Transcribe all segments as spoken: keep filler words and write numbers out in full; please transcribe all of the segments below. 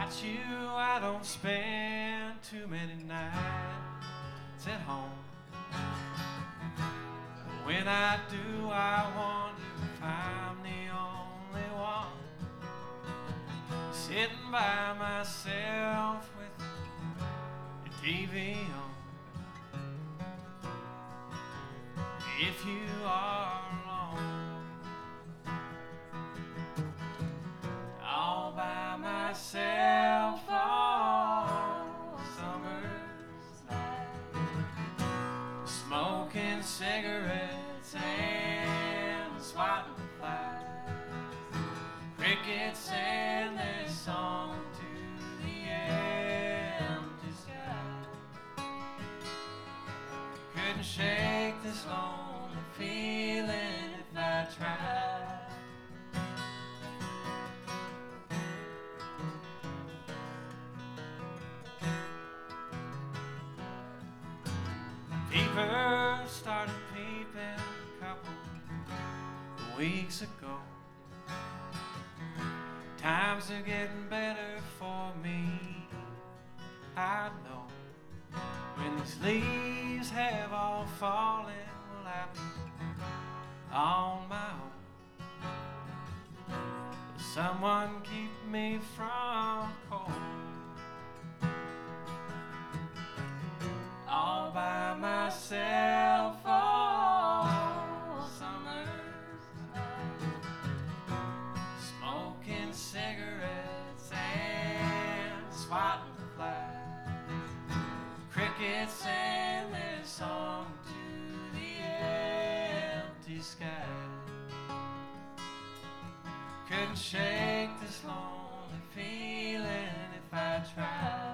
Without you, I don't spend too many nights at home. When I do, I wonder if I'm the only one sitting by myself with the T V on. If you are alone, all by myself all summer's night, smoking cigarettes and swatting flies, crickets and their song to the empty sky. Couldn't shake this lonely feeling if I tried. Fever started peeping a couple weeks ago. Times are getting better for me, I know. When these leaves have all fallen, will I be on my own? Will someone keep me from cold? All by myself all summer's night, smoking cigarettes and swatting flies, crickets and their song to the empty sky. Couldn't shake this lonely feeling if I tried.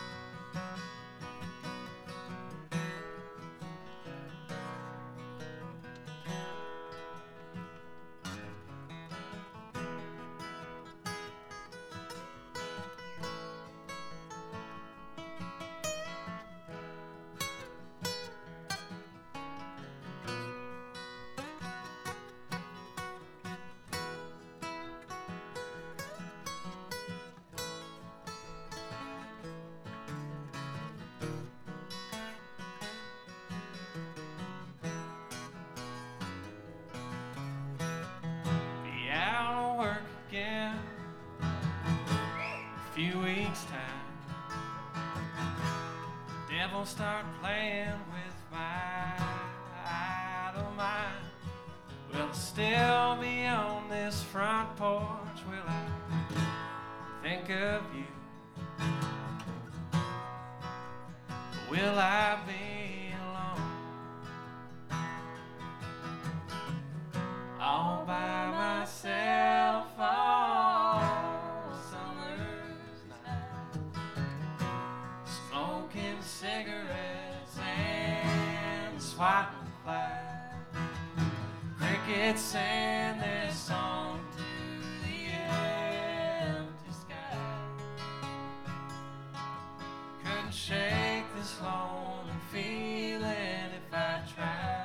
Few weeks time, devil start playing with my idle mind. Will I still be on this front porch? Will I think of you? Will I be alone? All by myself all summer's night, smoking cigarettes and swatting flies, crickets and their song to the empty sky. Couldn't shake this lonely feeling if I tried.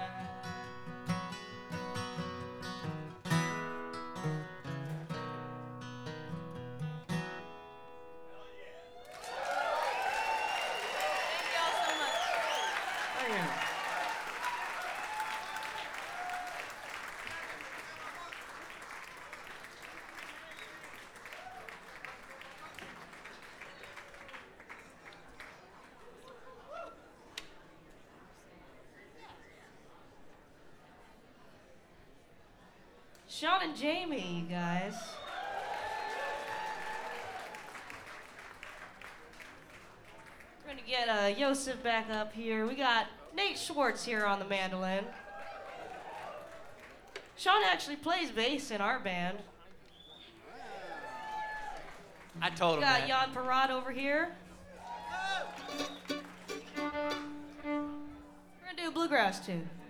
Sean and Jamie, you guys. We're gonna get uh, Yosef back up here. We got Nate Schwartz here on the mandolin. Sean actually plays bass in our band. I told him We got that. Jan Parad over here. We're gonna do a bluegrass tune.